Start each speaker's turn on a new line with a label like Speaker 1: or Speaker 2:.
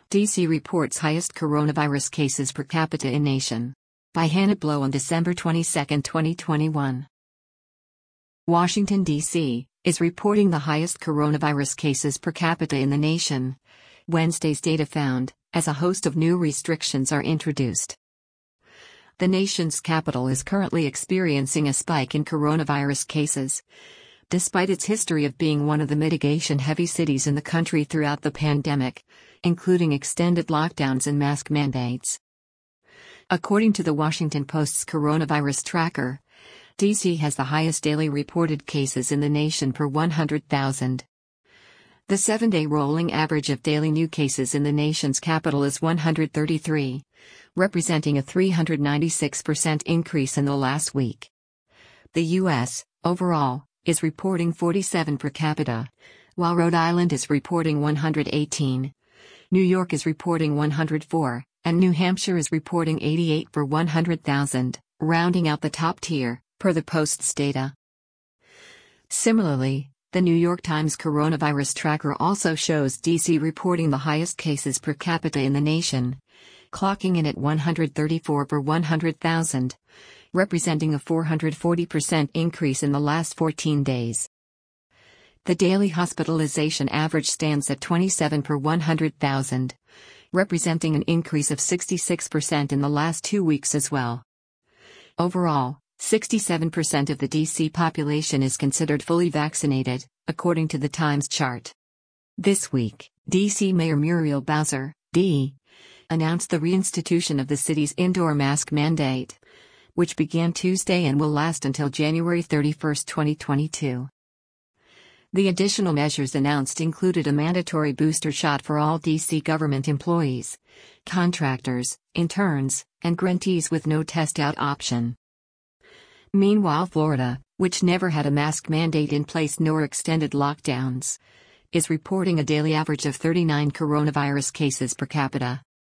Speaker 1: DC reports highest coronavirus cases per capita in nation. By Hannah Blow on December 22, 2021. Washington, D.C., is reporting the highest coronavirus cases per capita in the nation. Wednesday's data found, as a host of new restrictions are introduced. The nation's capital is currently experiencing a spike in coronavirus cases, despite its history of being one of the mitigation-heavy cities in the country throughout the pandemic, including extended lockdowns and mask mandates. According to the Washington Post's coronavirus tracker, D.C. has the highest daily reported cases in the nation per 100,000. The 7-day rolling average of daily new cases in the nation's capital is 133, representing a 396% increase in the last week. The U.S., overall, is reporting 47 per capita, while Rhode Island is reporting 118, New York is reporting 104, and New Hampshire is reporting 88 per 100,000, rounding out the top tier, per the Post's data. Similarly, the New York Times coronavirus tracker also shows D.C. reporting the highest cases per capita in the nation, clocking in at 134 per 100,000, representing a 440% increase in the last 14 days. The daily hospitalization average stands at 27 per 100,000, representing an increase of 66% in the last 2 weeks as well. Overall, 67% of the D.C. population is considered fully vaccinated, according to the Times chart. This week, D.C. Mayor Muriel Bowser, D., announced the reinstitution of the city's indoor mask mandate, which began Tuesday and will last until January 31, 2022. The additional measures announced included a mandatory booster shot for all D.C. government employees, contractors, interns, and grantees with no test-out option. Meanwhile, Florida, which never had a mask mandate in place nor extended lockdowns, is reporting a daily average of 39 coronavirus cases per capita.